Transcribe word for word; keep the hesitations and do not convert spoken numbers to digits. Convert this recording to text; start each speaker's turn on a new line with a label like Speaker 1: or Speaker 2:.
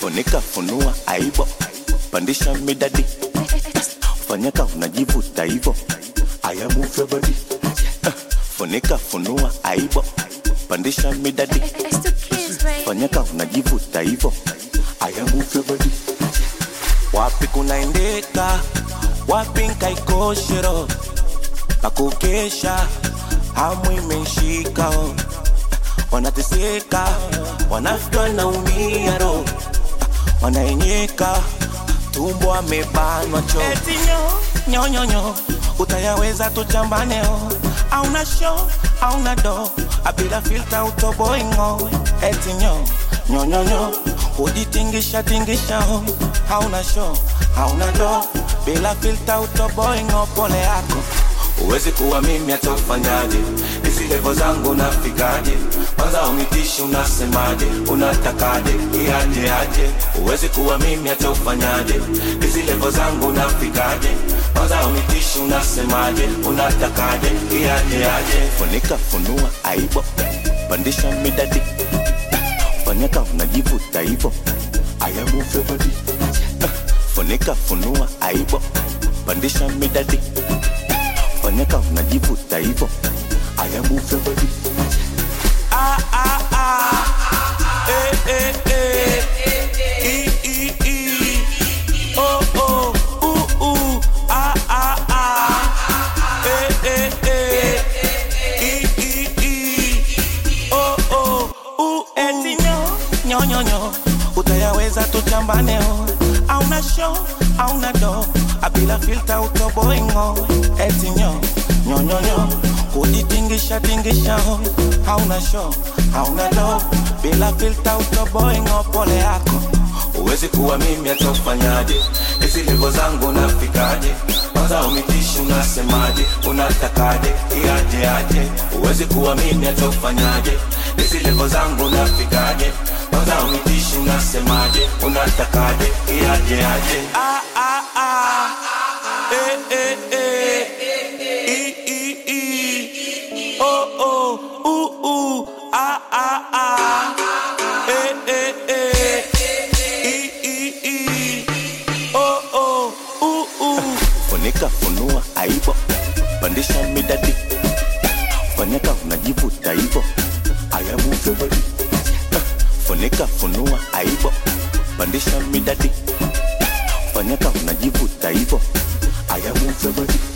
Speaker 1: Funika funua aibo, pandisha midadi, fanyaka unajivuta hivyo. I am move your body. Funika funua aibo, pandisha midadi, fanyaka unajivuta hivyo. I am move your body. Wapi kunaendeka, wapi nkaikoshero, pakukesha, hamu imeshika. Wanateseka, wanafika na umia roho, wanaenyeka, tumbo amebanwa cho. Eti nyo, nyo nyo nyo, utayaweza tuchambane ho. Auna show, auna do, abila filter utoboi ngo. Eti nyo, nyo nyo nyo, ujitingisha tingisha ho. Auna show, auna do, bila filter utoboi ngo. Pole yako uwezi kuwa mimi hata ufanyaje, hizi level zangu nafikaje, kwanza unitishi unasemaje, unatakaje, iaje aje. Uwezi kuwa mimi hata ufanyaje, hizi level zangu nafikaje, kwanza unitishi unasemaje, unatakaje, iaje aje. Funika funua aibo, pandisha midadi, fanyaka unajivuta hivyo. I am move your body. Funika funua aibo, pandisha midadi, fanyaka unajivuta hivyo. I am move your body. Ah ah ah, eh eh eh, e e e, oh oh, ooh ooh, ah ah ah, eh eh eh, e e e, oh oh, ooh. Eti nyo, nyo nyo nyo, utayaweza tuchambane ho. Auna show, auna do, abila filter utoboi ngo. Eti nyo, nyo nyo nyo, kujitingisha tingisha ho. Hauna show, hauna do, bila filter utoboi ngo. Pole yako uwezi kuwa mimi hata ufanyaje, hizi level zangu nafikaje, kwanza umitishi unasemaje, unatakaje, iaje aje. Uwezi kuwa mimi hata ufanyaje, hizi level zangu nafikaje, kwanza umitishi unasemaje, unatakaje, iaje aje. Ah ah ah, eh eh eh, e e e, oh oh, ooh ooh, ah ah ah, eh eh eh, e e e, oh oh, ooh ooh. Funika funua aibo, pandisha midadi, fanyaka unajivuta hivyo. I am move your body. Funika funua aibo, pandisha midadi, fanyaka unajivuta hivyo. I am move your body.